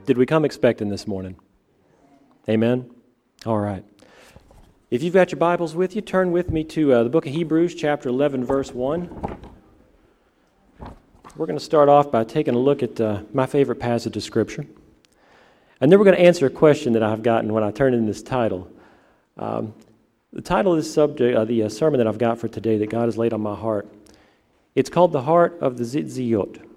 Did we come expecting this morning? Amen? All right. If you've got your Bibles with you, turn with me to the book of Hebrews, chapter 11, verse 1. We're going to start off by taking a look at my favorite passage of Scripture. And then we're going to answer a question that I've gotten when I turned in this title. The title of this subject, the sermon that I've got for today that God has laid on my heart, it's called The Heart of the Tzitzit. And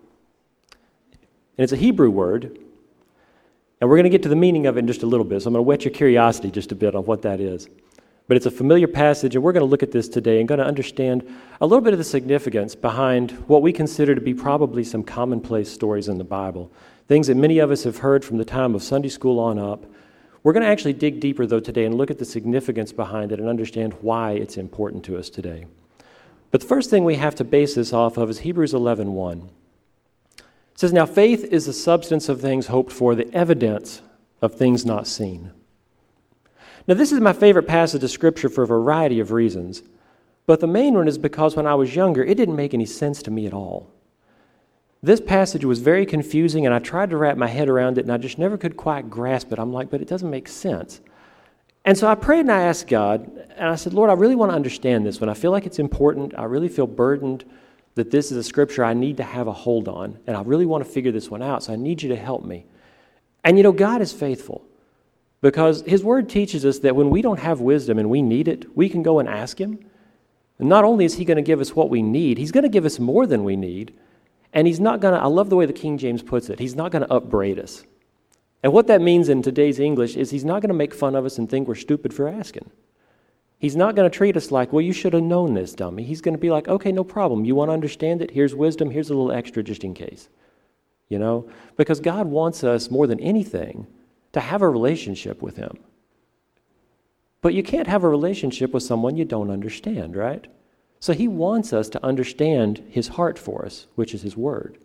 it's a Hebrew word. And we're going to get to the meaning of it in just a little bit, so I'm going to whet your curiosity just a bit on what that is. But it's a familiar passage, and we're going to look at this today and going to understand a little bit of the significance behind what we consider to be probably some commonplace stories in the Bible, things that many of us have heard from the time of Sunday school on up. We're going to actually dig deeper, though, today and look at the significance behind it and understand why it's important to us today. But the first thing we have to base this off of is Hebrews 11:1. It says, "Now faith is the substance of things hoped for, the evidence of things not seen." Now this is my favorite passage of Scripture for a variety of reasons, but the main one is because when I was younger, it didn't make any sense to me at all. This passage was very confusing, and I tried to wrap my head around it, and I just never could quite grasp it. I'm like, but it doesn't make sense. And so I prayed and I asked God, and I said, Lord, I really want to understand this one. I feel like it's important. I really feel burdened that this is a scripture I need to have a hold on, and I really want to figure this one out, so I need you to help me. And God is faithful, because His Word teaches us that when we don't have wisdom and we need it, we can go and ask Him. And not only is He going to give us what we need, He's going to give us more than we need, and He's not going to, I love the way the King James puts it, He's not going to upbraid us. And what that means in today's English is He's not going to make fun of us and think we're stupid for asking. He's not going to treat us like, well, you should have known this, dummy. He's going to be like, okay, no problem. You want to understand it? Here's wisdom. Here's a little extra just in case. Because God wants us more than anything to have a relationship with Him. But you can't have a relationship with someone you don't understand, right? So He wants us to understand His heart for us, which is His Word.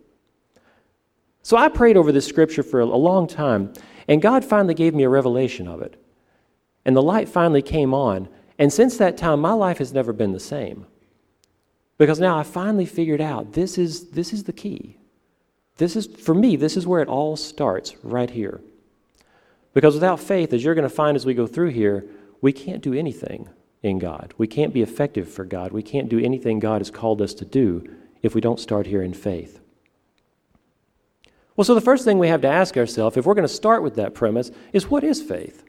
So I prayed over this scripture for a long time, and God finally gave me a revelation of it. And the light finally came on. And since that time, my life has never been the same. Because now I finally figured out this is the key. For me, this is where it all starts, right here. Because without faith, as you're going to find as we go through here, we can't do anything in God. We can't be effective for God. We can't do anything God has called us to do if we don't start here in faith. Well, so the first thing we have to ask ourselves, if we're going to start with that premise, is what is faith?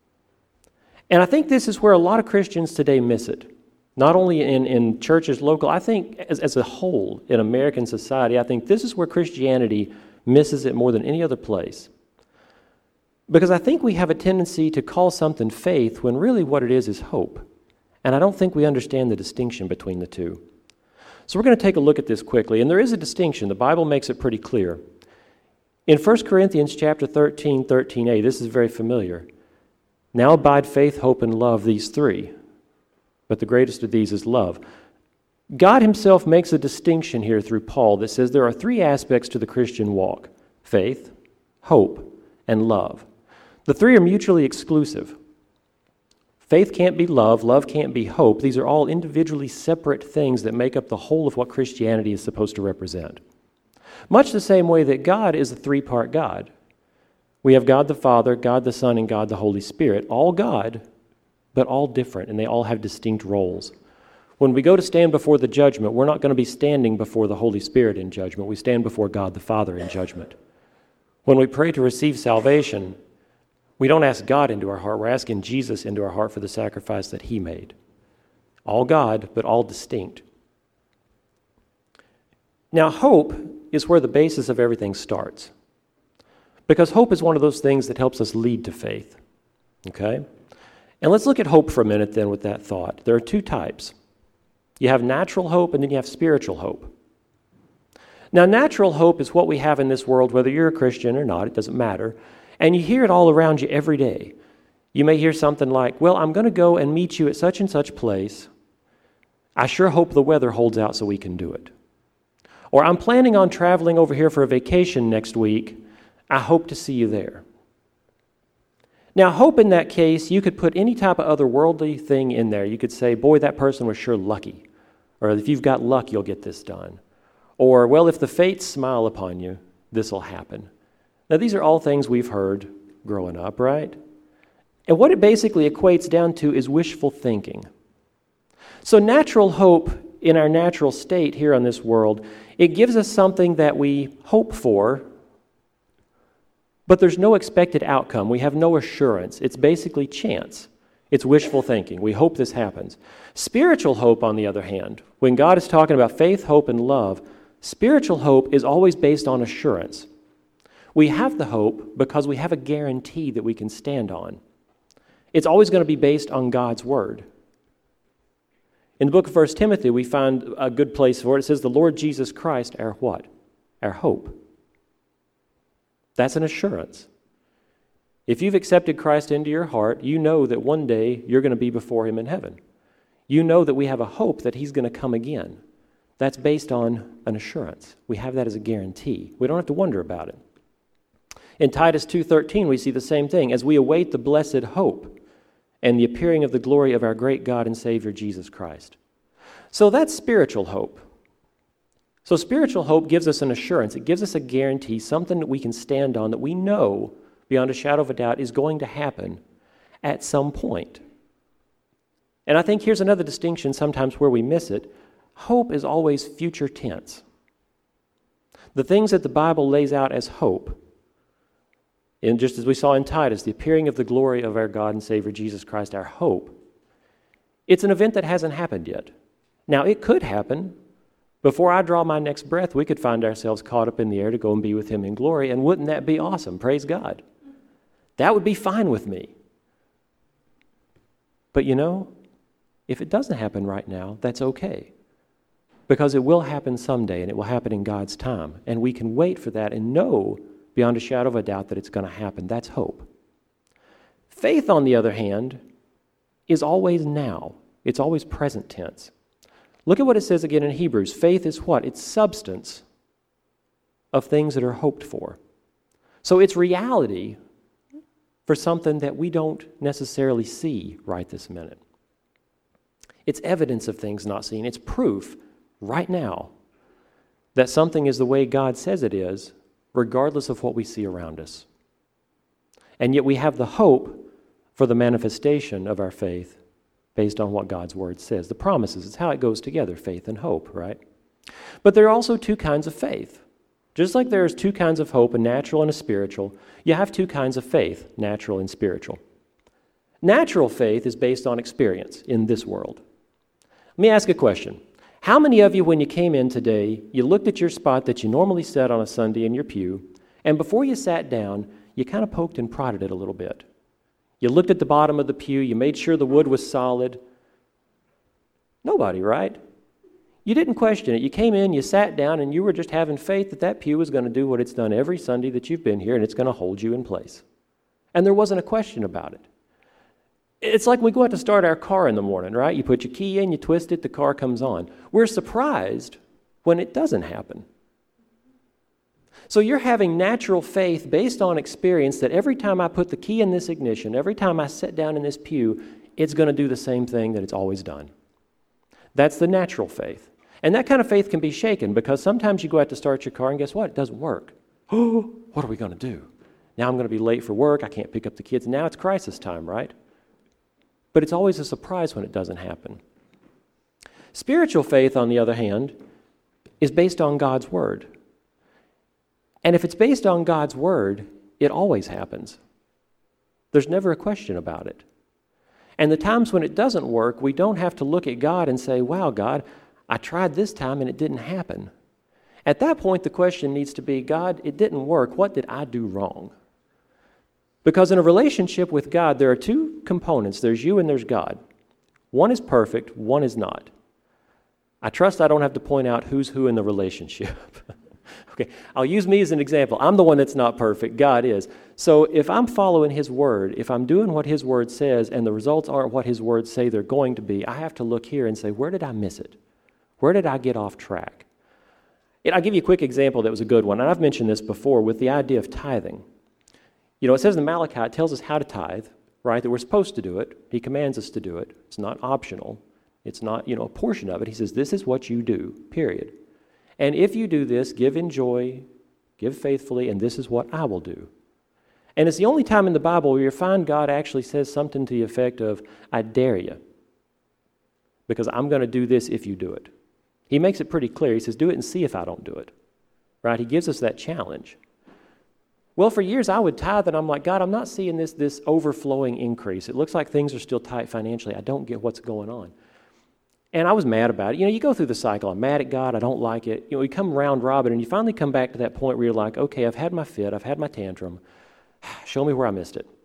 And I think this is where a lot of Christians today miss it. Not only in churches local, I think as a whole in American society, I think this is where Christianity misses it more than any other place. Because I think we have a tendency to call something faith when really what it is hope. And I don't think we understand the distinction between the two. So we're going to take a look at this quickly. And there is a distinction. The Bible makes it pretty clear. In 1 Corinthians chapter 13:13a, this is very familiar. Now abide faith, hope, and love, these three. But the greatest of these is love. God Himself makes a distinction here through Paul that says there are three aspects to the Christian walk: faith, hope, and love. The three are mutually exclusive. Faith can't be love, love can't be hope. These are all individually separate things that make up the whole of what Christianity is supposed to represent. Much the same way that God is a three-part God. We have God the Father, God the Son, and God the Holy Spirit. All God, but all different, and they all have distinct roles. When we go to stand before the judgment, we're not going to be standing before the Holy Spirit in judgment. We stand before God the Father in judgment. When we pray to receive salvation, we don't ask God into our heart. We're asking Jesus into our heart for the sacrifice that He made. All God, but all distinct. Now, hope is where the basis of everything starts. Because hope is one of those things that helps us lead to faith. Okay? And let's look at hope for a minute then with that thought. There are two types. You have natural hope and then you have spiritual hope. Now, natural hope is what we have in this world, whether you're a Christian or not, it doesn't matter. And you hear it all around you every day. You may hear something like, well, I'm going to go and meet you at such and such place. I sure hope the weather holds out so we can do it. Or I'm planning on traveling over here for a vacation next week. I hope to see you there. Now, hope in that case, you could put any type of otherworldly thing in there. You could say, boy, that person was sure lucky. Or if you've got luck, you'll get this done. Or, well, if the fates smile upon you, this will happen. Now, these are all things we've heard growing up, right? And what it basically equates down to is wishful thinking. So natural hope in our natural state here on this world, it gives us something that we hope for, but there's no expected outcome. We have no assurance. It's basically chance. It's wishful thinking. We hope this happens. Spiritual hope, on the other hand, when God is talking about faith, hope, and love, spiritual hope is always based on assurance. We have the hope because we have a guarantee that we can stand on. It's always going to be based on God's word. In the book of 1 Timothy, we find a good place for it. It says, the Lord Jesus Christ, our what? Our hope. That's an assurance. If you've accepted Christ into your heart, you know that one day you're going to be before him in heaven. You know that we have a hope that he's going to come again. That's based on an assurance. We have that as a guarantee. We don't have to wonder about it. In Titus 2:13, we see the same thing. As we await the blessed hope and the appearing of the glory of our great God and Savior, Jesus Christ. So that's spiritual hope. So spiritual hope gives us an assurance. It gives us a guarantee, something that we can stand on, that we know beyond a shadow of a doubt is going to happen at some point. And I think here's another distinction sometimes where we miss it. Hope is always future tense. The things that the Bible lays out as hope, and just as we saw in Titus, the appearing of the glory of our God and Savior Jesus Christ, our hope, it's an event that hasn't happened yet. Now, it could happen. Before I draw my next breath, we could find ourselves caught up in the air to go and be with him in glory, and wouldn't that be awesome? Praise God. That would be fine with me. But you know, if it doesn't happen right now, that's okay. Because it will happen someday, and it will happen in God's time. And we can wait for that and know beyond a shadow of a doubt that it's going to happen. That's hope. Faith, on the other hand, is always now. It's always present tense. Look at what it says again in Hebrews. Faith is what? It's substance of things that are hoped for. So it's reality for something that we don't necessarily see right this minute. It's evidence of things not seen. It's proof right now that something is the way God says it is, regardless of what we see around us. And yet we have the hope for the manifestation of our faith based on what God's word says. The promises, it's how it goes together, faith and hope, right? But there are also two kinds of faith. Just like there's two kinds of hope, a natural and a spiritual, you have two kinds of faith, natural and spiritual. Natural faith is based on experience in this world. Let me ask a question. How many of you, when you came in today, you looked at your spot that you normally sat on a Sunday in your pew, and before you sat down, you kind of poked and prodded it a little bit? You looked at the bottom of the pew, you made sure the wood was solid. Nobody, right? You didn't question it. You came in, you sat down, and you were just having faith that that pew was going to do what it's done every Sunday that you've been here, and it's going to hold you in place. And there wasn't a question about it. It's like we go out to start our car in the morning, right? You put your key in, you twist it, the car comes on. We're surprised when it doesn't happen. So you're having natural faith based on experience that every time I put the key in this ignition, every time I sit down in this pew, it's going to do the same thing that it's always done. That's the natural faith. And that kind of faith can be shaken because sometimes you go out to start your car and guess what? It doesn't work. Oh, what are we going to do? Now I'm going to be late for work. I can't pick up the kids. Now it's crisis time, right? But it's always a surprise when it doesn't happen. Spiritual faith, on the other hand, is based on God's word. And if it's based on God's word, it always happens. There's never a question about it. And the times when it doesn't work, we don't have to look at God and say, wow, God, I tried this time and it didn't happen. At that point, the question needs to be, God, it didn't work. What did I do wrong? Because in a relationship with God, there are two components. There's you and there's God. One is perfect, one is not. I trust I don't have to point out who's who in the relationship. Okay, I'll use me as an example. I'm the one that's not perfect. God is. So if I'm following His Word, if I'm doing what His Word says and the results aren't what His Words say they're going to be, I have to look here and say, where did I miss it? Where did I get off track? I'll give you a quick example that was a good one. And I've mentioned this before with the idea of tithing. You know, it says in Malachi, it tells us how to tithe, right? That we're supposed to do it. He commands us to do it. It's not optional. It's not, a portion of it. He says, this is what you do, period. And if you do this, give in joy, Give faithfully, and this is what I will do. And it's the only time in the Bible where you find God actually says something to the effect of, I dare you, because I'm going to do this if you do it. He makes it pretty clear. He says, do it and see if I don't do it. Right? He gives us that challenge. Well, for years I would tithe, and I'm like, God, I'm not seeing this overflowing increase. It looks like things are still tight financially. I don't get what's going on. And I was mad about it. You go through the cycle. I'm mad at God. I don't like it. You come round robin, and you finally come back to that point where you're like, okay, I've had my fit. I've had my tantrum. Show me where I missed it.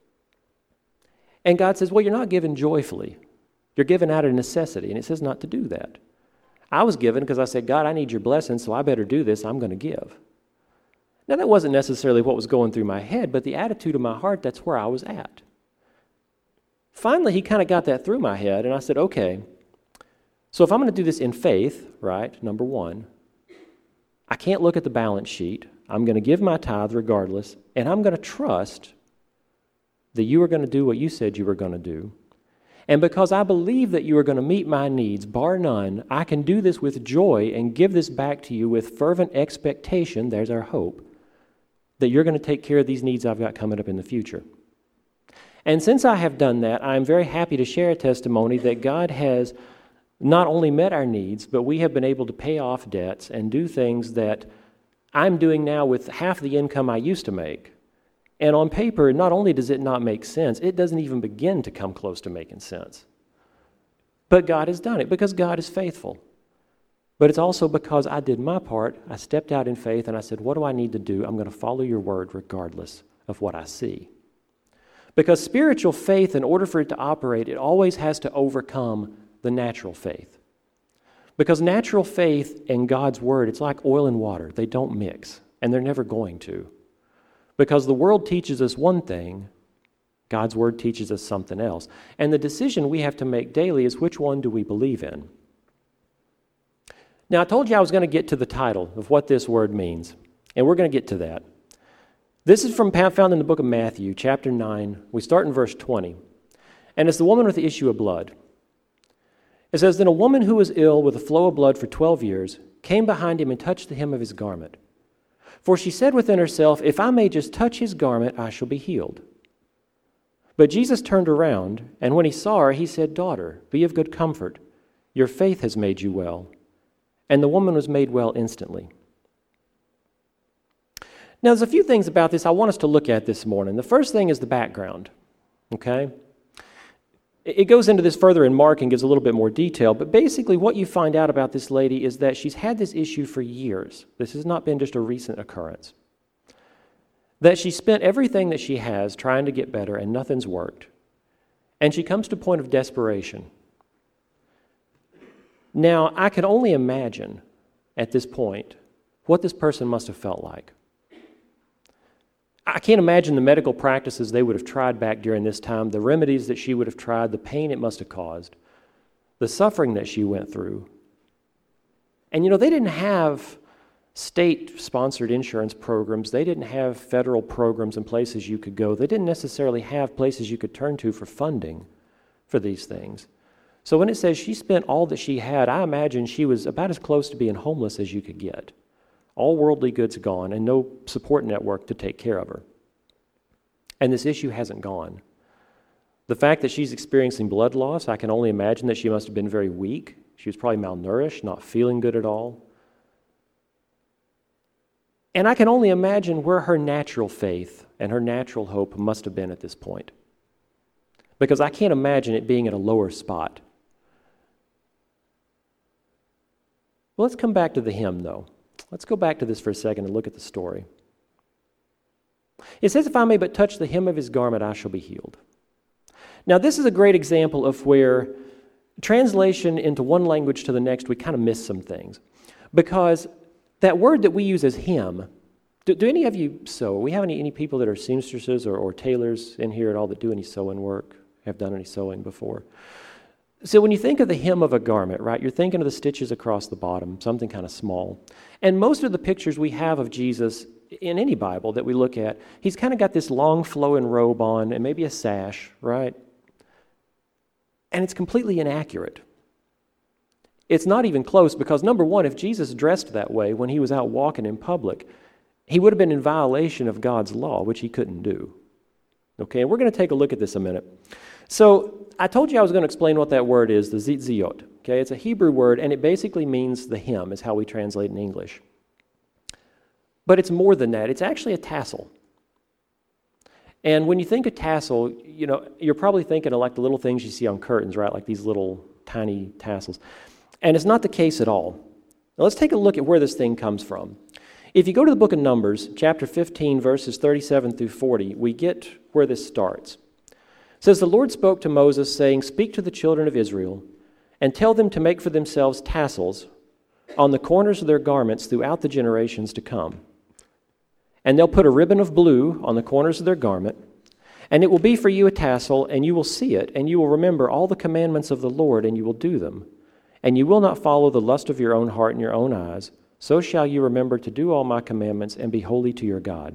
And God says, well, you're not giving joyfully. You're giving out of necessity, and it says not to do that. I was given because I said, God, I need your blessing, so I better do this. I'm going to give. Now, that wasn't necessarily what was going through my head, but the attitude of my heart, that's where I was at. Finally, he kind of got that through my head, and I said, okay, so if I'm going to do this in faith, right, number one, I can't look at the balance sheet. I'm going to give my tithe regardless, and I'm going to trust that you are going to do what you said you were going to do. And because I believe that you are going to meet my needs, bar none, I can do this with joy and give this back to you with fervent expectation, there's our hope, that you're going to take care of these needs I've got coming up in the future. And since I have done that, I'm very happy to share a testimony that God has not only met our needs, but we have been able to pay off debts and do things that I'm doing now with half the income I used to make. And on paper, not only does it not make sense, it doesn't even begin to come close to making sense. But God has done it because God is faithful. But it's also because I did my part. I stepped out in faith and I said, what do I need to do? I'm going to follow your word regardless of what I see. Because spiritual faith, in order for it to operate, it always has to overcome the natural faith. Because natural faith and God's word, it's like oil and water. They don't mix, and they're never going to. Because the world teaches us one thing, God's word teaches us something else. And the decision we have to make daily is which one do we believe in? Now, I told you I was going to get to the title of what this word means, and we're going to get to that. This is found in the book of Matthew, chapter 9. We start in verse 20. And it's the woman with the issue of blood. It says, then a woman who was ill with a flow of blood for 12 years came behind him and touched the hem of his garment. For she said within herself, if I may just touch his garment, I shall be healed. But Jesus turned around, and when he saw her, he said, daughter, be of good comfort. Your faith has made you well. And the woman was made well instantly. Now, there's a few things about this I want us to look at this morning. The first thing is the background, okay? It goes into this further in Mark and gives a little bit more detail, but basically what you find out about this lady is that she's had this issue for years. This has not been just a recent occurrence. That she spent everything that she has trying to get better and nothing's worked. And she comes to a point of desperation. Now, I can only imagine at this point what this person must have felt like. I can't imagine the medical practices they would have tried back during this time, the remedies that she would have tried, the pain it must have caused, the suffering that she went through. And they didn't have state-sponsored insurance programs. They didn't have federal programs and places you could go. They didn't necessarily have places you could turn to for funding for these things. So when it says she spent all that she had, I imagine she was about as close to being homeless as you could get. All worldly goods gone and no support network to take care of her. And this issue hasn't gone. The fact that she's experiencing blood loss, I can only imagine that she must have been very weak. She was probably malnourished, not feeling good at all. And I can only imagine where her natural faith and her natural hope must have been at this point. Because I can't imagine it being at a lower spot. Well, let's come back to the hymn, though. Let's go back to this for a second and look at the story. It says, if I may but touch the hem of his garment, I shall be healed. Now, this is a great example of where translation into one language to the next, we kind of miss some things. Because that word that we use as hem, do any of you sew? We have any people that are seamstresses or tailors in here at all that do any sewing work, have done any sewing before? So when you think of the hem of a garment, right, you're thinking of the stitches across the bottom, something kind of small. And most of the pictures we have of Jesus in any Bible that we look at, he's kind of got this long flowing robe on and maybe a sash, right? And it's completely inaccurate. It's not even close because, number one, if Jesus dressed that way when he was out walking in public, he would have been in violation of God's law, which he couldn't do. Okay, and we're going to take a look at this a minute. So I told you I was going to explain what that word is, the tzitzit. Okay, it's a Hebrew word, and it basically means the hem, is how we translate in English. But it's more than that. It's actually a tassel. And when you think of tassel, you're probably thinking of like the little things you see on curtains, right? Like these little tiny tassels. And it's not the case at all. Now let's take a look at where this thing comes from. If you go to the book of Numbers, chapter 15, verses 37 through 40, we get where this starts. It says, "The Lord spoke to Moses, saying, 'Speak to the children of Israel, and tell them to make for themselves tassels on the corners of their garments throughout the generations to come. And they'll put a ribbon of blue on the corners of their garment, and it will be for you a tassel, and you will see it, and you will remember all the commandments of the Lord, and you will do them. And you will not follow the lust of your own heart and your own eyes. So shall you remember to do all my commandments and be holy to your God.'"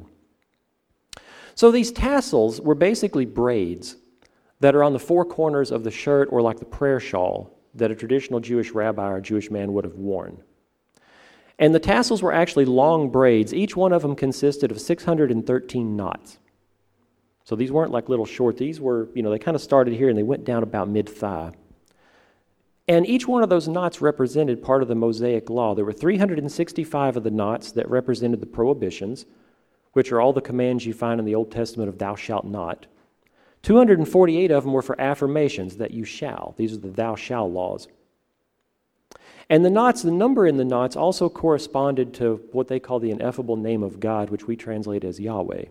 So these tassels were basically braids that are on the four corners of the shirt, or like the prayer shawl that a traditional Jewish rabbi or Jewish man would have worn. And the tassels were actually long braids. Each one of them consisted of 613 knots. So these weren't like little short. These were, they kind of started here and they went down about mid-thigh. And each one of those knots represented part of the Mosaic law. There were 365 of the knots that represented the prohibitions, which are all the commands you find in the Old Testament of thou shalt not. 248 of them were for affirmations, that you shall. These are the thou shall laws. And the knots, the number in the knots also corresponded to what they call the ineffable name of God, which we translate as Yahweh.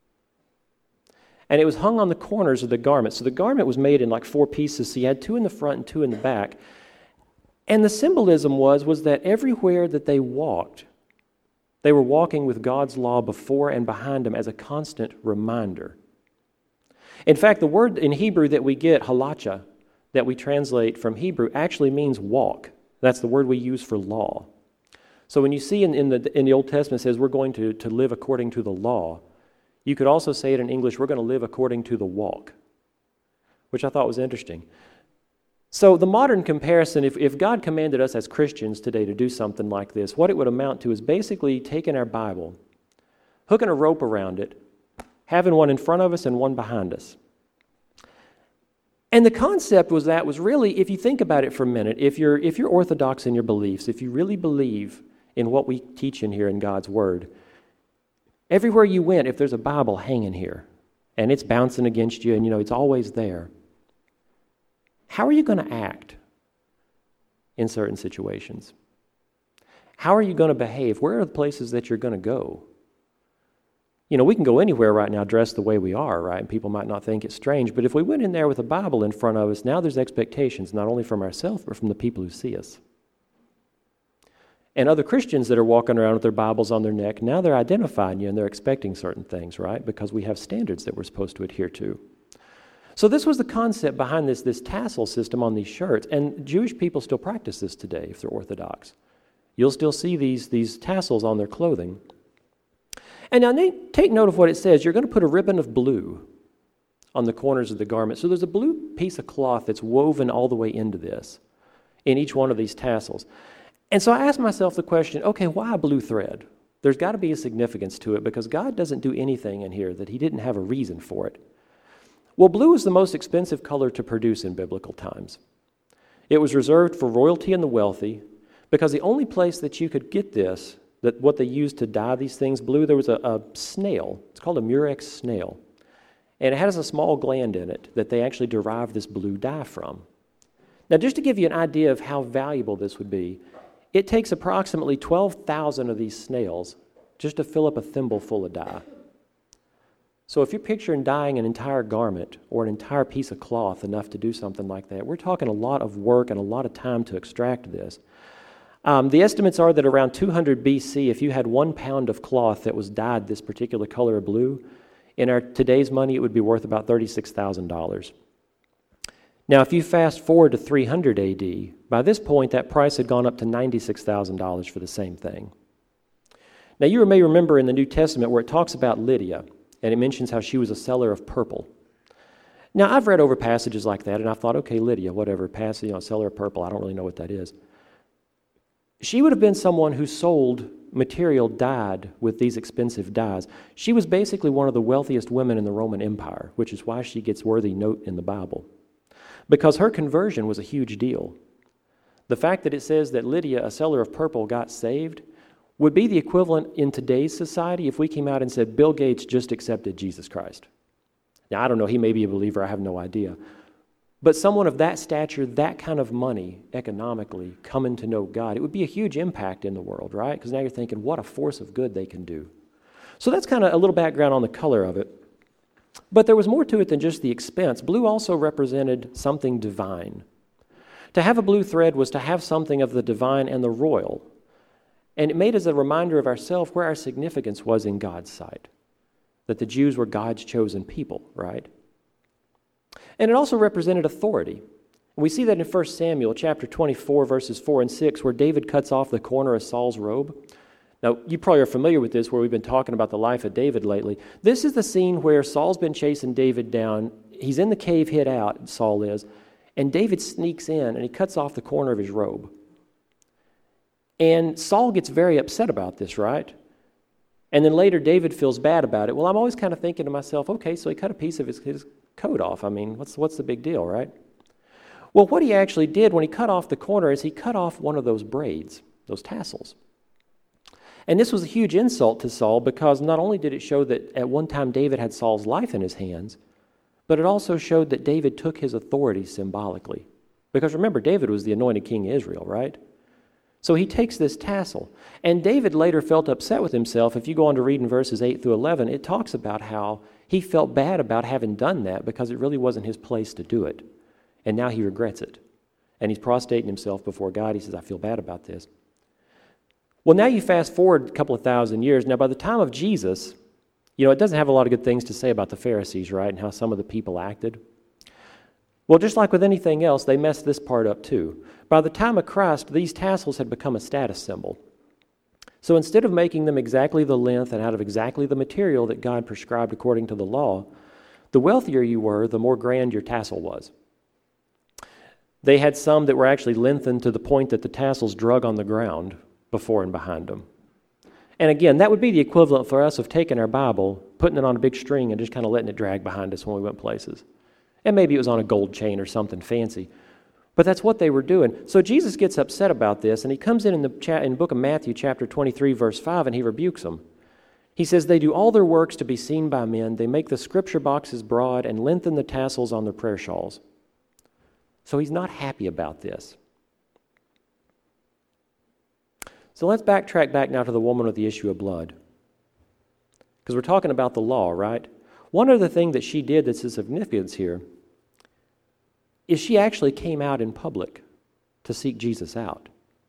And it was hung on the corners of the garment. So the garment was made in like four pieces. So you had two in the front and two in the back. And the symbolism was that everywhere that they walked, they were walking with God's law before and behind them as a constant reminder. In fact, the word in Hebrew that we get, halacha, that we translate from Hebrew, actually means walk. That's the word we use for law. So when you see in the Old Testament it says we're going to live according to the law, you could also say it in English, we're going to live according to the walk, which I thought was interesting. So the modern comparison, if God commanded us as Christians today to do something like this, what it would amount to is basically taking our Bible, hooking a rope around it, having one in front of us and one behind us. And the concept was really, if you think about it for a minute, if you're orthodox in your beliefs, if you really believe in what we teach in here in God's Word, everywhere you went, if there's a Bible hanging here, and it's bouncing against you, and it's always there, how are you going to act in certain situations? How are you going to behave? Where are the places that you're going to go? We can go anywhere right now dressed the way we are, right? And people might not think it's strange, but if we went in there with a Bible in front of us, now there's expectations, not only from ourselves, but from the people who see us. And other Christians that are walking around with their Bibles on their neck, now they're identifying you and they're expecting certain things, right? Because we have standards that we're supposed to adhere to. So this was the concept behind this tassel system on these shirts. And Jewish people still practice this today if they're Orthodox. You'll still see these tassels on their clothing. And now take note of what it says. You're going to put a ribbon of blue on the corners of the garment. So there's a blue piece of cloth that's woven all the way into this, in each one of these tassels. And so I asked myself the question, okay, why a blue thread? There's got to be a significance to it because God doesn't do anything in here that he didn't have a reason for it. Well, blue is the most expensive color to produce in biblical times. It was reserved for royalty and the wealthy because the only place that you could get this, that what they used to dye these things blue, there was a snail. It's called a murex snail. And it has a small gland in it that they actually derive this blue dye from. Now, just to give you an idea of how valuable this would be, it takes approximately 12,000 of these snails just to fill up a thimble full of dye. So if you're picturing dyeing an entire garment or an entire piece of cloth enough to do something like that, we're talking a lot of work and a lot of time to extract this. The estimates are that around 200 BC, if you had 1 pound of cloth that was dyed this particular color of blue, in our today's money, it would be worth about $36,000. Now, if you fast forward to 300 AD, by this point, that price had gone up to $96,000 for the same thing. Now, you may remember in the New Testament where it talks about Lydia, and it mentions how she was a seller of purple. Now, I've read over passages like that, and I thought, okay, Lydia, whatever, seller of purple, I don't really know what that is. She would have been someone who sold material dyed with these expensive dyes. She was basically one of the wealthiest women in the Roman Empire, which is why she gets worthy note in the Bible, because her conversion was a huge deal. The fact that it says that Lydia, a seller of purple, got saved would be the equivalent in today's society if we came out and said, Bill Gates just accepted Jesus Christ. Now, I don't know, he may be a believer, I have no idea. But someone of that stature, that kind of money, economically, coming to know God, it would be a huge impact in the world, right? Because now you're thinking, what a force of good they can do. So that's kind of a little background on the color of it. But there was more to it than just the expense. Blue also represented something divine. To have a blue thread was to have something of the divine and the royal. And it made us a reminder of ourselves where our significance was in God's sight. That the Jews were God's chosen people, right? And it also represented authority. We see that in 1 Samuel chapter 24, verses 4 and 6, where David cuts off the corner of Saul's robe. Now, you probably are familiar with this, where we've been talking about the life of David lately. This is the scene where Saul's been chasing David down. He's in the cave hid out, Saul is, and David sneaks in and he cuts off the corner of his robe. And Saul gets very upset about this, right? And then later David feels bad about it. Well, I'm always kind of thinking to myself, okay, so he cut a piece of his coat off. I mean, what's the big deal, right? Well, what he actually did when he cut off the corner is he cut off one of those braids, those tassels. And this was a huge insult to Saul, because not only did it show that at one time David had Saul's life in his hands, but it also showed that David took his authority symbolically. Because remember, David was the anointed king of Israel, right? So he takes this tassel. And David later felt upset with himself. If you go on to read in verses 8 through 11, it talks about how he felt bad about having done that because it really wasn't his place to do it. And now he regrets it. And he's prostrating himself before God. He says, I feel bad about this. Well, now you fast forward a couple of thousand years. Now, by the time of Jesus, it doesn't have a lot of good things to say about the Pharisees, right, and how some of the people acted. Well, just like with anything else, they messed this part up too. By the time of Christ, these tassels had become a status symbol. So instead of making them exactly the length and out of exactly the material that God prescribed according to the law, the wealthier you were, the more grand your tassel was. They had some that were actually lengthened to the point that the tassels drug on the ground before and behind them. And again, that would be the equivalent for us of taking our Bible, putting it on a big string, and just kind of letting it drag behind us when we went places. And maybe it was on a gold chain or something fancy. But that's what they were doing. So Jesus gets upset about this, and he comes in the book of Matthew, chapter 23, verse 5, and he rebukes them. He says, they do all their works to be seen by men. They make the scripture boxes broad and lengthen the tassels on their prayer shawls. So he's not happy about this. So let's backtrack back now to the woman with the issue of blood. Because we're talking about the law, right? One other thing that she did that's of significance here is she actually came out in public to seek Jesus out.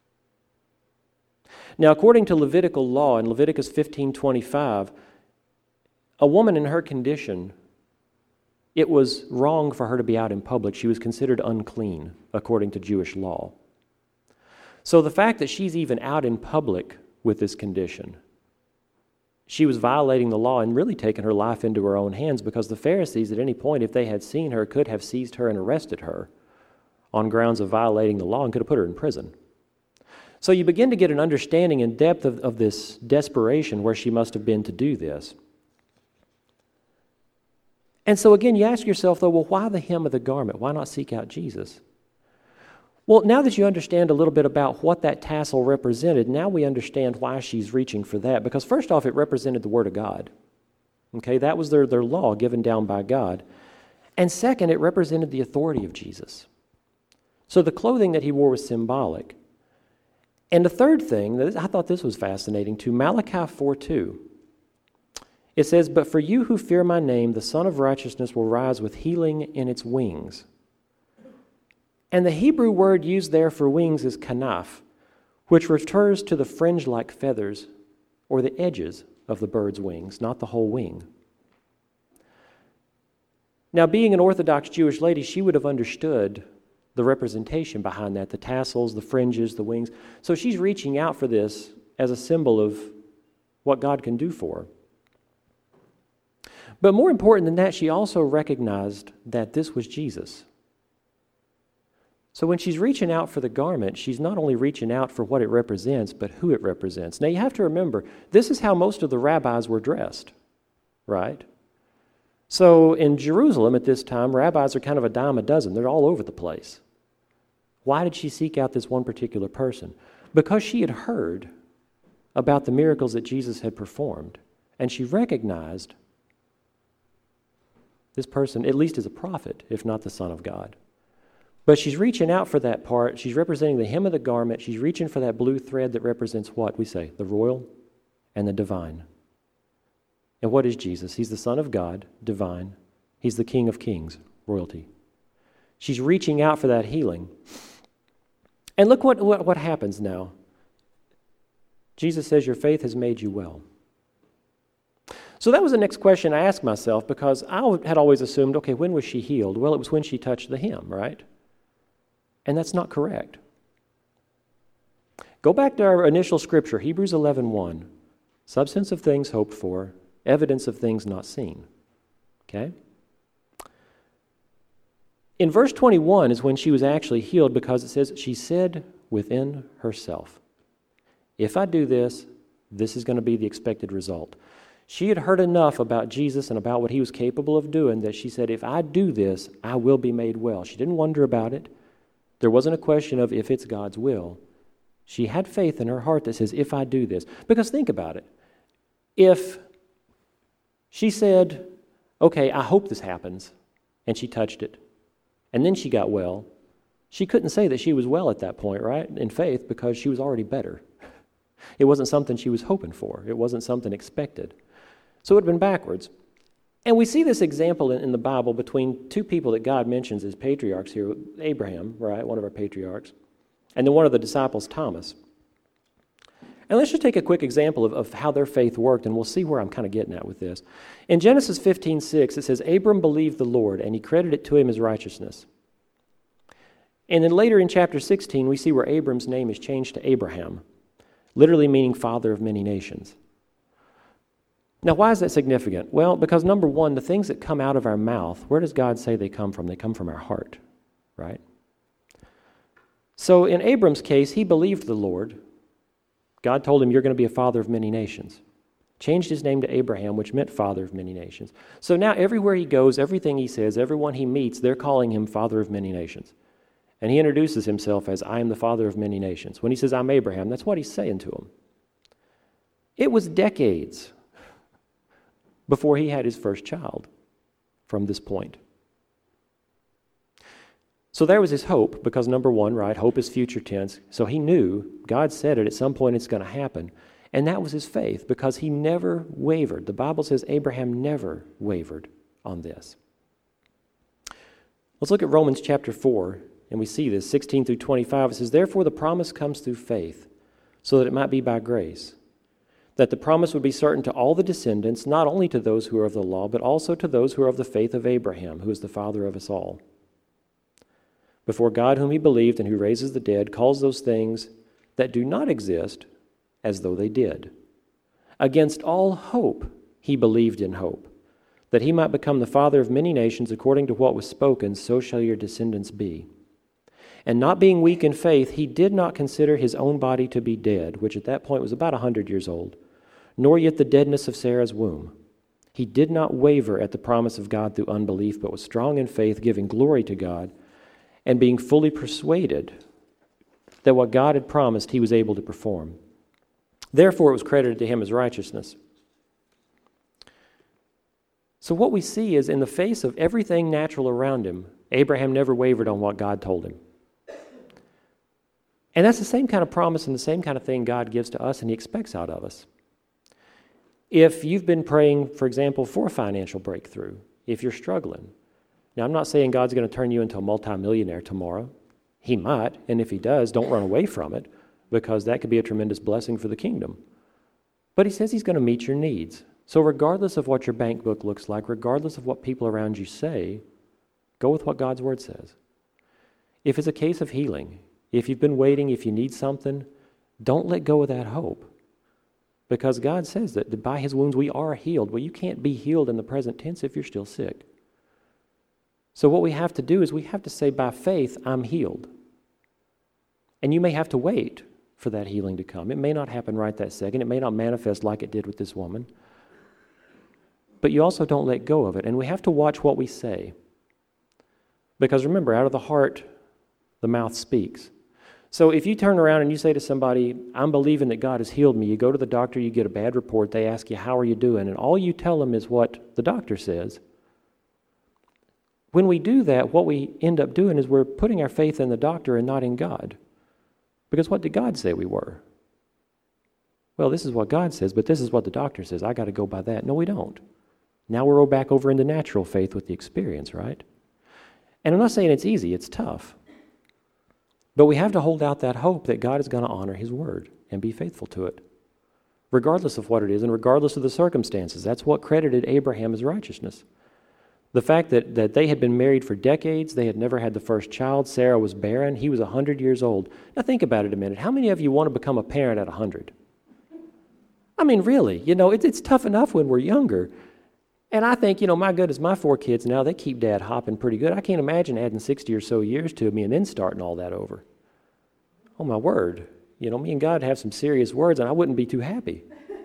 Now, according to Levitical law in Leviticus 15:25, a woman in her condition, it was wrong for her to be out in public. She was considered unclean according to Jewish law. So the fact that she's even out in public with this condition, she was violating the law and really taking her life into her own hands, because the Pharisees at any point, if they had seen her, could have seized her and arrested her on grounds of violating the law and could have put her in prison. So you begin to get an understanding and depth of this desperation where she must have been to do this. And so again, you ask yourself, though, well, why the hem of the garment? Why not seek out Jesus? Well, now that you understand a little bit about what that tassel represented, now we understand why she's reaching for that. Because first off, it represented the Word of God. Okay, that was their law given down by God. And second, it represented the authority of Jesus. So the clothing that he wore was symbolic. And the third thing, I thought this was fascinating too, Malachi 4:2. It says, but for you who fear my name, the Son of Righteousness will rise with healing in its wings. And the Hebrew word used there for wings is kanaf, which refers to the fringe-like feathers or the edges of the bird's wings, not the whole wing. Now, being an Orthodox Jewish lady, she would have understood the representation behind that, the tassels, the fringes, the wings. So she's reaching out for this as a symbol of what God can do for her. But more important than that, she also recognized that this was Jesus. So when she's reaching out for the garment, she's not only reaching out for what it represents, but who it represents. Now you have to remember, this is how most of the rabbis were dressed, right? So in Jerusalem at this time, rabbis are kind of a dime a dozen. They're all over the place. Why did she seek out this one particular person? Because she had heard about the miracles that Jesus had performed, and she recognized this person, at least as a prophet, if not the Son of God. But she's reaching out for that part. She's representing the hem of the garment. She's reaching for that blue thread that represents what? We say, the royal and the divine. And what is Jesus? He's the Son of God, divine. He's the King of kings, royalty. She's reaching out for that healing. And look what happens now. Jesus says, your faith has made you well. So that was the next question I asked myself, because I had always assumed, okay, when was she healed? Well, it was when she touched the hem, right? And that's not correct. Go back to our initial scripture, Hebrews 11:1. Substance of things hoped for, evidence of things not seen. Okay? In verse 21 is when she was actually healed, because it says, she said within herself, if I do this, this is going to be the expected result. She had heard enough about Jesus and about what he was capable of doing that she said, if I do this, I will be made well. She didn't wonder about it. There wasn't a question of if it's God's will. She had faith in her heart that says, if I do this. Because think about it. If she said, okay, I hope this happens, and she touched it, and then she got well, she couldn't say that she was well at that point, right, in faith, because she was already better. It wasn't something she was hoping for. It wasn't something expected. So it would have been backwards. And we see this example in the Bible between two people that God mentions as patriarchs here. Abraham, right, one of our patriarchs, and then one of the disciples, Thomas. And let's just take a quick example of how their faith worked, and we'll see where I'm kind of getting at with this. In Genesis 15:6, it says, Abram believed the Lord, and he credited it to him as righteousness. And then later in chapter 16, we see where Abram's name is changed to Abraham, literally meaning father of many nations. Now, why is that significant? Well, because number one, the things that come out of our mouth, where does God say they come from? They come from our heart, right? So in Abram's case, he believed the Lord. God told him, you're going to be a father of many nations. Changed his name to Abraham, which meant father of many nations. So now everywhere he goes, everything he says, everyone he meets, they're calling him father of many nations. And he introduces himself as, I am the father of many nations. When he says, I'm Abraham, that's what he's saying to him. It was decades before he had his first child from this point. So there was his hope, because number one, right, hope is future tense. So he knew, God said it, at some point it's going to happen. And that was his faith, because he never wavered. The Bible says Abraham never wavered on this. Let's look at Romans chapter 4, and we see this, 16 through 25. It says, therefore the promise comes through faith, so that it might be by grace, that the promise would be certain to all the descendants, not only to those who are of the law, but also to those who are of the faith of Abraham, who is the father of us all. Before God, whom he believed and who raises the dead, calls those things that do not exist as though they did. Against all hope he believed in hope, that he might become the father of many nations according to what was spoken, so shall your descendants be. And not being weak in faith, he did not consider his own body to be dead, which at that point was about 100 years old, nor yet the deadness of Sarah's womb. He did not waver at the promise of God through unbelief, but was strong in faith, giving glory to God, and being fully persuaded that what God had promised he was able to perform. Therefore it was credited to him as righteousness. So what we see is, in the face of everything natural around him, Abraham never wavered on what God told him. And that's the same kind of promise and the same kind of thing God gives to us and he expects out of us. If you've been praying, for example, for a financial breakthrough, if you're struggling. Now, I'm not saying God's going to turn you into a multimillionaire tomorrow. He might, and if he does, don't run away from it, because that could be a tremendous blessing for the kingdom. But he says he's going to meet your needs. So regardless of what your bank book looks like, regardless of what people around you say, go with what God's word says. If it's a case of healing, if you've been waiting, if you need something, don't let go of that hope. Because God says that by his wounds we are healed. Well, you can't be healed in the present tense if you're still sick. So what we have to do is we have to say, by faith, I'm healed. And you may have to wait for that healing to come. It may not happen right that second. It may not manifest like it did with this woman. But you also don't let go of it. And we have to watch what we say. Because remember, out of the heart, the mouth speaks. So if you turn around and you say to somebody, I'm believing that God has healed me, you go to the doctor, you get a bad report, they ask you, how are you doing? And all you tell them is what the doctor says. When we do that, what we end up doing is we're putting our faith in the doctor and not in God. Because what did God say we were? Well, this is what God says, but this is what the doctor says. I got to go by that. No, we don't. Now we're back over into natural faith with the experience, right? And I'm not saying it's easy, it's tough. But we have to hold out that hope that God is going to honor His word and be faithful to it, regardless of what it is and regardless of the circumstances. That's what credited Abraham as righteousness. The fact that they had been married for decades, they had never had the first child, Sarah was barren, he was 100 years old. Now think about it a minute. How many of you want to become a parent at 100? I mean, really, it's tough enough when we're younger. And I think, my goodness, my 4 kids now, they keep Dad hopping pretty good. I can't imagine adding 60 or so years to me and then starting all that over. Oh, my word. Me and God have some serious words, and I wouldn't be too happy.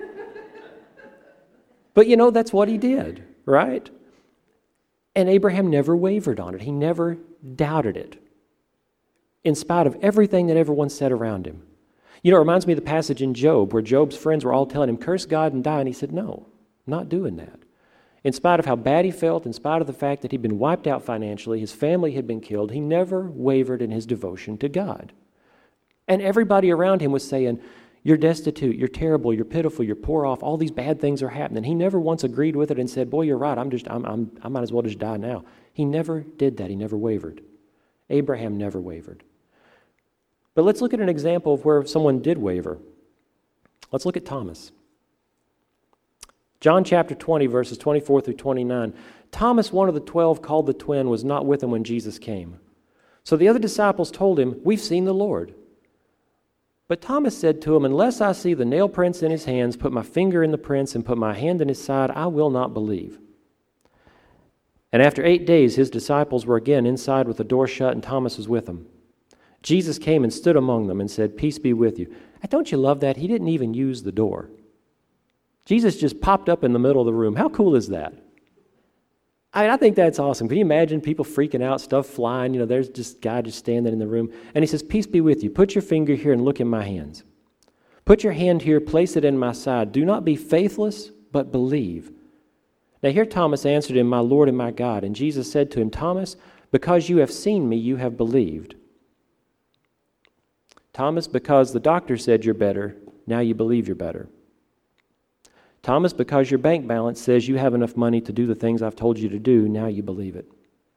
But, that's what He did, right? And Abraham never wavered on it. He never doubted it, in spite of everything that everyone said around him. It reminds me of the passage in Job, where Job's friends were all telling him, curse God and die, and he said, no, I'm not doing that. In spite of how bad he felt, in spite of the fact that he'd been wiped out financially, his family had been killed, he never wavered in his devotion to God. And everybody around him was saying, you're destitute, you're terrible, you're pitiful, you're poor off, all these bad things are happening. He never once agreed with it and said, boy, you're right, I might as well just die now. He never did that. He never wavered. Abraham never wavered. But let's look at an example of where someone did waver. Let's look at Thomas. John chapter 20, verses 24 through 29. Thomas, one of the 12, called the twin, was not with him when Jesus came. So the other disciples told him, we've seen the Lord. But Thomas said to him, unless I see the nail prints in his hands, put my finger in the prints, and put my hand in his side, I will not believe. And after 8 days, his disciples were again inside with the door shut, and Thomas was with them. Jesus came and stood among them and said, peace be with you. Don't you love that? He didn't even use the door. Jesus just popped up in the middle of the room. How cool is that? I think that's awesome. Can you imagine people freaking out, stuff flying? There's just guy just standing in the room. And he says, peace be with you. Put your finger here and look in my hands. Put your hand here, place it in my side. Do not be faithless, but believe. Now here Thomas answered him, my Lord and my God. And Jesus said to him, Thomas, because you have seen me, you have believed. Thomas, because the doctor said you're better, now you believe you're better. Thomas, because your bank balance says you have enough money to do the things I've told you to do, now you believe it.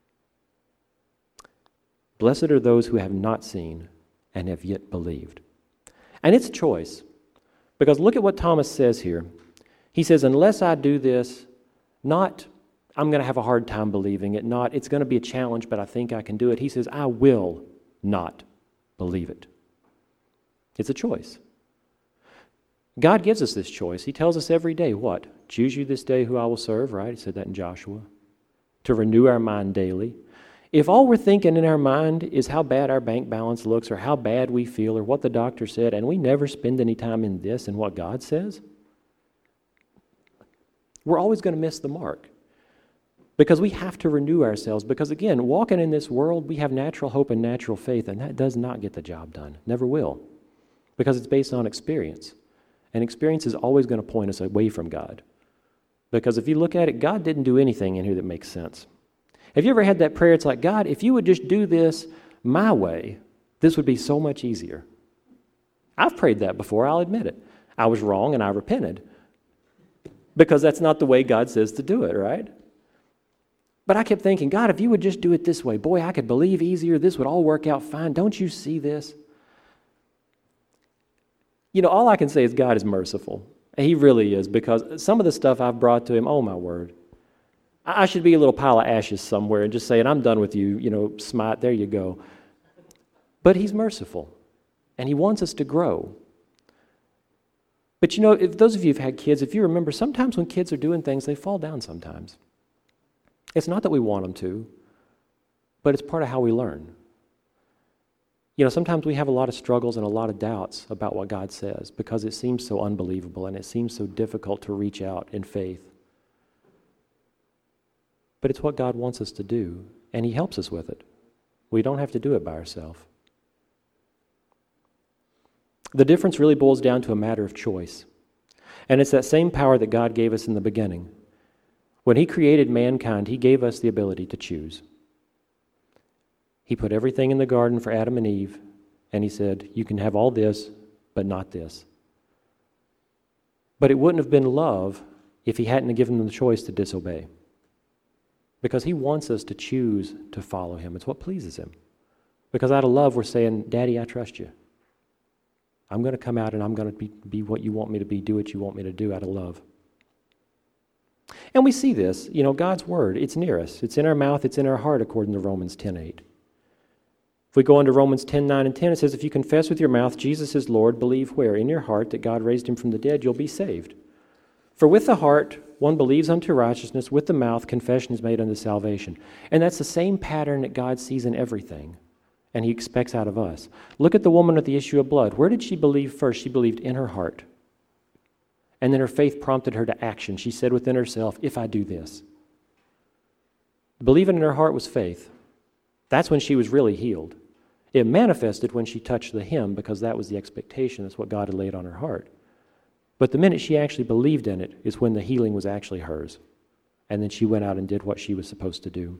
Blessed are those who have not seen and have yet believed. And it's a choice. Because look at what Thomas says here. He says, unless I do this, not I'm going to have a hard time believing it, not it's going to be a challenge, but I think I can do it. He says, I will not believe it. It's a choice. God gives us this choice. He tells us every day, what? Choose you this day who I will serve, right? He said that in Joshua. To renew our mind daily. If all we're thinking in our mind is how bad our bank balance looks or how bad we feel or what the doctor said, and we never spend any time in this and what God says, we're always going to miss the mark. Because we have to renew ourselves. Because again, walking in this world, we have natural hope and natural faith, and that does not get the job done. Never will. Because it's based on experience. And experience is always going to point us away from God. Because if you look at it, God didn't do anything in here that makes sense. Have you ever had that prayer? It's like, God, if you would just do this my way, this would be so much easier. I've prayed that before, I'll admit it. I was wrong and I repented. Because that's not the way God says to do it, right? But I kept thinking, God, if you would just do it this way, boy, I could believe easier. This would all work out fine. Don't you see this? All I can say is God is merciful. He really is, because some of the stuff I've brought to him, oh my word. I should be a little pile of ashes somewhere and just saying, I'm done with you, smite, there you go. But he's merciful, and he wants us to grow. But if those of you who've had kids, if you remember, sometimes when kids are doing things, they fall down sometimes. It's not that we want them to, but it's part of how we learn. Sometimes we have a lot of struggles and a lot of doubts about what God says because it seems so unbelievable and it seems so difficult to reach out in faith. But it's what God wants us to do, and He helps us with it. We don't have to do it by ourselves. The difference really boils down to a matter of choice. And it's that same power that God gave us in the beginning. When He created mankind, He gave us the ability to choose. He put everything in the garden for Adam and Eve, and He said, you can have all this, but not this. But it wouldn't have been love if He hadn't given them the choice to disobey. Because He wants us to choose to follow Him. It's what pleases Him. Because out of love, we're saying, Daddy, I trust you. I'm going to come out and I'm going to be what you want me to be, do what you want me to do out of love. And we see this, God's Word, it's near us. It's in our mouth, it's in our heart, according to Romans 10:8. If we go into Romans 10:9 and 10, it says, if you confess with your mouth Jesus is Lord, believe where? In your heart that God raised Him from the dead, you'll be saved. For with the heart one believes unto righteousness, with the mouth confession is made unto salvation. And that's the same pattern that God sees in everything, and He expects out of us. Look at the woman with the issue of blood. Where did she believe first? She believed in her heart. And then her faith prompted her to action. She said within herself, if I do this. Believing in her heart was faith. That's when she was really healed. It manifested when she touched the hem because that was the expectation. That's what God had laid on her heart. But the minute she actually believed in it is when the healing was actually hers. And then she went out and did what she was supposed to do.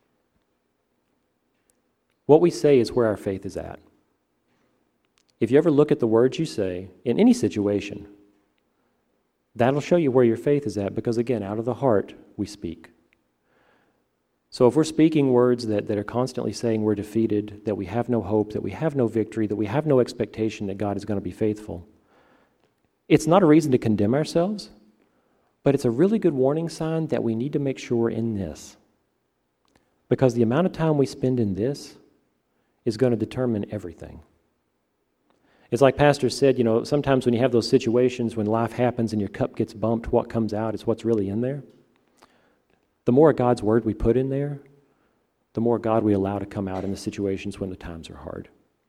What we say is where our faith is at. If you ever look at the words you say in any situation, that'll show you where your faith is at because, again, out of the heart we speak. So if we're speaking words that are constantly saying we're defeated, that we have no hope, that we have no victory, that we have no expectation that God is going to be faithful, it's not a reason to condemn ourselves, but it's a really good warning sign that we need to make sure we're in this. Because the amount of time we spend in this is going to determine everything. It's like Pastor said, sometimes when you have those situations when life happens and your cup gets bumped, what comes out is what's really in there. The more God's Word we put in there, the more God we allow to come out in the situations when the times are hard.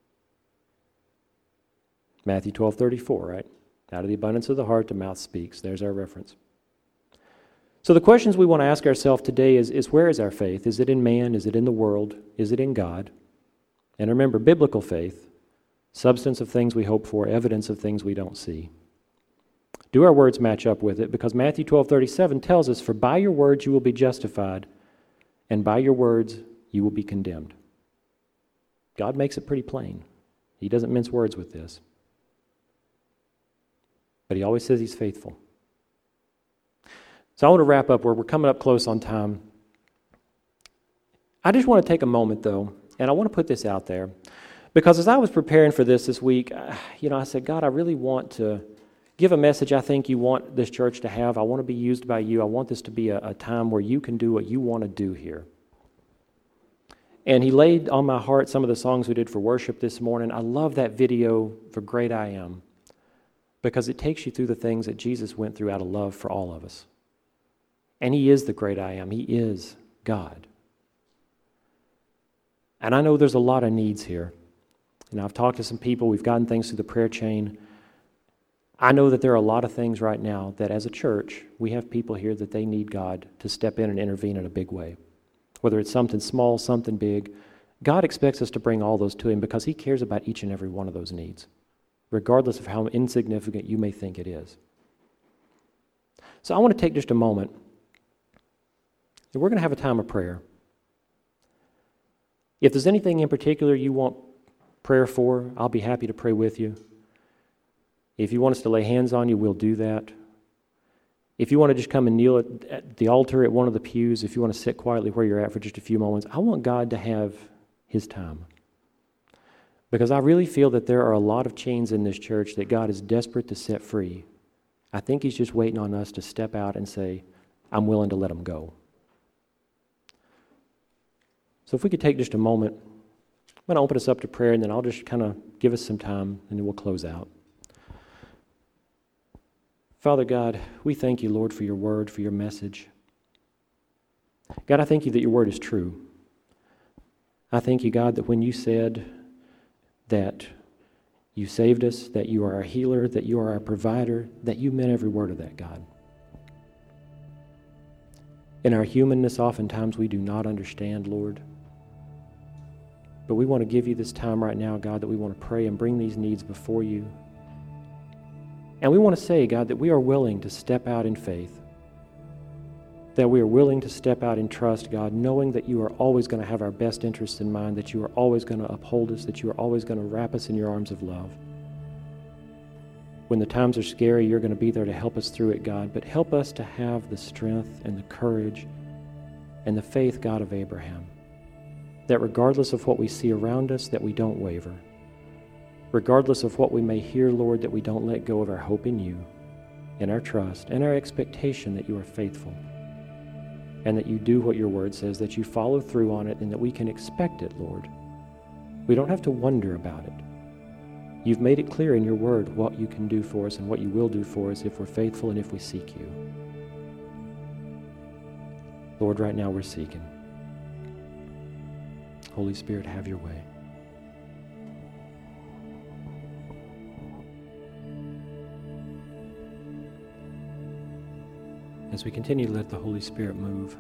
Matthew 12:34, right? Out of the abundance of the heart, the mouth speaks. There's our reference. So the questions we want to ask ourselves today is where is our faith? Is it in man? Is it in the world? Is it in God? And remember, biblical faith, substance of things we hope for, evidence of things we don't see. Do our words match up with it? Because Matthew 12:37 tells us, for by your words you will be justified, and by your words you will be condemned. God makes it pretty plain. He doesn't mince words with this. But He always says He's faithful. So I want to wrap up where we're coming up close on time. I just want to take a moment, though, and I want to put this out there. Because as I was preparing for this week, I said, God, I really want to give a message I think you want this church to have. I want to be used by you. I want this to be a time where you can do what you want to do here. And He laid on my heart some of the songs we did for worship this morning. I love that video for Great I Am because it takes you through the things that Jesus went through out of love for all of us. And He is the Great I Am. He is God. And I know there's a lot of needs here. And I've talked to some people. We've gotten things through the prayer chain. I know that there are a lot of things right now that as a church, we have people here that they need God to step in and intervene in a big way. Whether it's something small, something big, God expects us to bring all those to Him because He cares about each and every one of those needs, regardless of how insignificant you may think it is. So I want to take just a moment, and we're going to have a time of prayer. If there's anything in particular you want prayer for, I'll be happy to pray with you. If you want us to lay hands on you, we'll do that. If you want to just come and kneel at the altar at one of the pews, if you want to sit quietly where you're at for just a few moments, I want God to have His time. Because I really feel that there are a lot of chains in this church that God is desperate to set free. I think He's just waiting on us to step out and say, I'm willing to let them go. So if we could take just a moment, I'm going to open us up to prayer, and then I'll just kind of give us some time, and then we'll close out. Father God, we thank you, Lord, for your word, for your message. God, I thank you that your word is true. I thank you, God, that when you said that you saved us, that you are our healer, that you are our provider, that you meant every word of that, God. In our humanness, oftentimes we do not understand, Lord. But we want to give you this time right now, God, that we want to pray and bring these needs before you. And we want to say, God, that we are willing to step out in faith, that we are willing to step out in trust, God, knowing that you are always going to have our best interests in mind, that you are always going to uphold us, that you are always going to wrap us in your arms of love. When the times are scary, you're going to be there to help us through it, God, but help us to have the strength and the courage and the faith, God, of Abraham, that regardless of what we see around us, that we don't waver. Regardless of what we may hear, Lord, that we don't let go of our hope in you, and our trust, and our expectation that you are faithful, and that you do what your word says, that you follow through on it, and that we can expect it, Lord. We don't have to wonder about it. You've made it clear in your word what you can do for us and what you will do for us if we're faithful and if we seek you. Lord, right now we're seeking. Holy Spirit, have your way. As we continue to let the Holy Spirit move,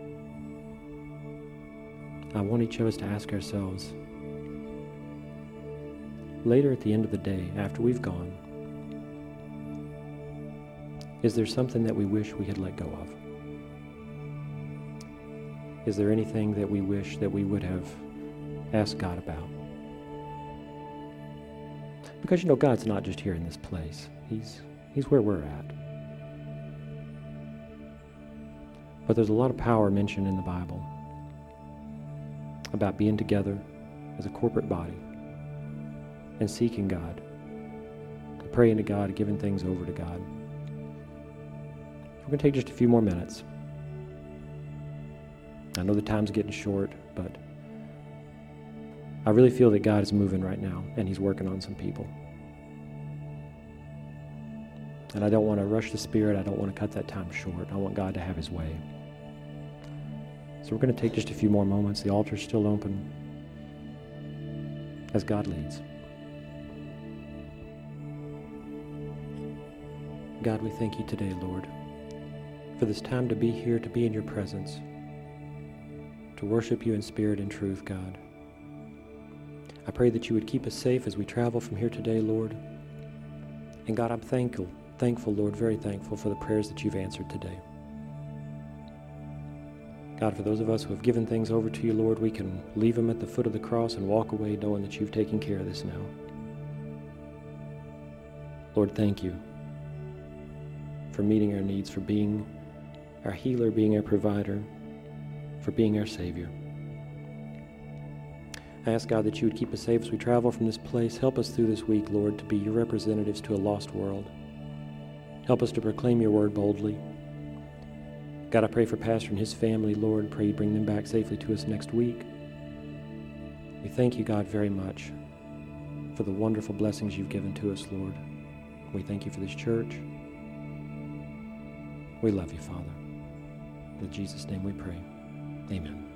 I want each of us to ask ourselves, later at the end of the day, after we've gone, is there something that we wish we had let go of? Is there anything that we wish that we would have asked God about? Because God's not just here in this place. He's where we're at. But there's a lot of power mentioned in the Bible about being together as a corporate body and seeking God, and praying to God, and giving things over to God. We're going to take just a few more minutes. I know the time's getting short, but I really feel that God is moving right now, and He's working on some people. And I don't want to rush the Spirit. I don't want to cut that time short. I want God to have His way. So we're going to take just a few more moments. The altar's still open as God leads. God, we thank you today, Lord, for this time to be here, to be in your presence, to worship you in spirit and truth, God. I pray that you would keep us safe as we travel from here today, Lord. And God, I'm thankful, Lord, very thankful for the prayers that you've answered today. God, for those of us who have given things over to you, Lord, we can leave them at the foot of the cross and walk away knowing that you've taken care of this now. Lord, thank you for meeting our needs, for being our healer, being our provider, for being our Savior. I ask, God, that you would keep us safe as we travel from this place. Help us through this week, Lord, to be your representatives to a lost world. Help us to proclaim your word boldly. God, I pray for Pastor and his family, Lord, and pray you bring them back safely to us next week. We thank you, God, very much for the wonderful blessings you've given to us, Lord. We thank you for this church. We love you, Father. In Jesus' name we pray. Amen.